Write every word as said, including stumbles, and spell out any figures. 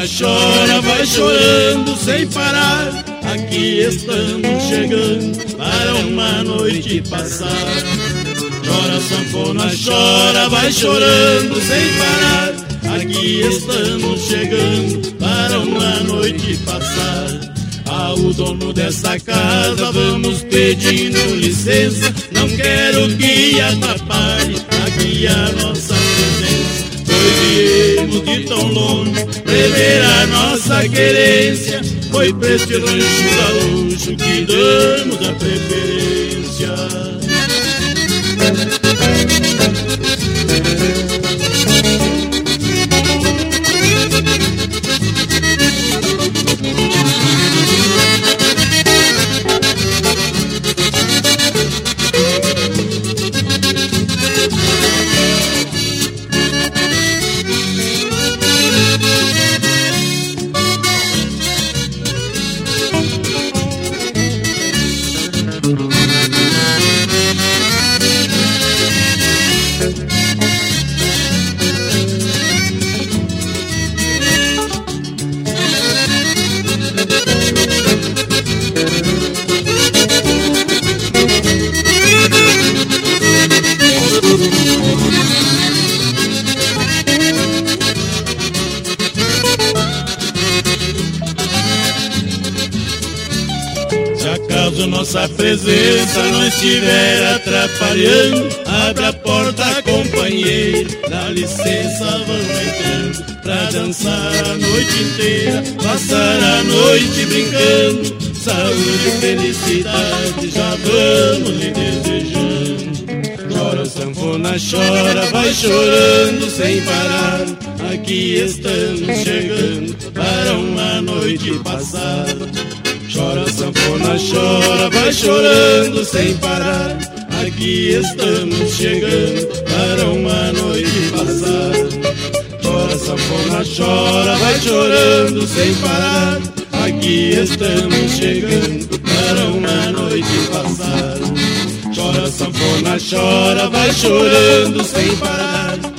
chora, vai chorando sem parar. Aqui estamos chegando para uma noite passar. Chora sanfona, chora, vai chorando sem parar. Aqui estamos chegando para uma noite passar. Ao dono dessa casa vamos pedindo licença. Não quero que atrapalhe aqui a nossa presença. Pois viemos de tão longe rever a nossa querência. Foi pra este rancho gaúcho que damos a preferência. Nossa presença não estiver atrapalhando, abre a porta, companheiro, dá licença, vamos entrando pra dançar a noite inteira, passar a noite brincando. Saúde e felicidade já vamos lhe desejando. Chora sanfona, chora, vai chorando sem parar. Aqui estamos chegando para uma noite passar. Chora sanfona, chora, vai chorando sem parar. Aqui estamos chegando para uma noite passar. Chora sanfona, chora, vai chorando sem parar. Aqui estamos chegando para uma noite passar. Chora sanfona, chora, vai chorando sem parar.